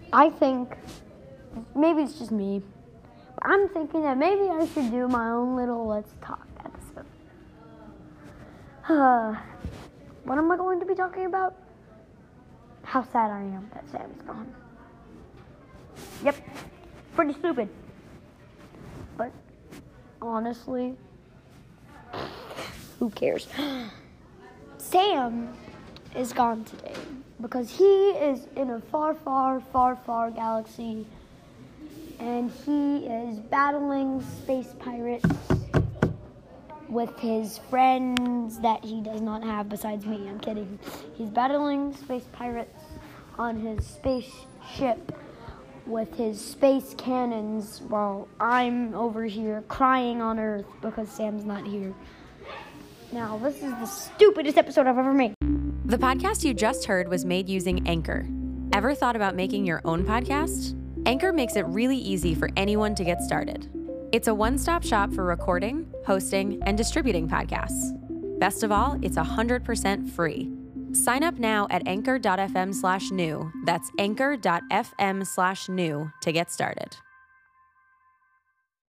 I think, maybe it's just me, but I'm thinking that maybe I should do my own little Let's Talk episode. What am I going to be talking about? How sad I am that Sam's gone. Yep, pretty stupid. But honestly, who cares? Sam is gone today because he is in a far, far, far, far galaxy, and he is battling space pirates with his friends that he does not have besides me. I'm kidding. He's battling space pirates on his spaceship with his space cannons while I'm over here crying on Earth because Sam's not here. Now, this is the stupidest episode I've ever made. The podcast you just heard was made using Anchor. Ever thought about making your own podcast? Anchor makes it really easy for anyone to get started. It's a one-stop shop for recording, hosting, and distributing podcasts. Best of all, it's 100% free. Sign up now at anchor.fm/new. That's anchor.fm/new to get started.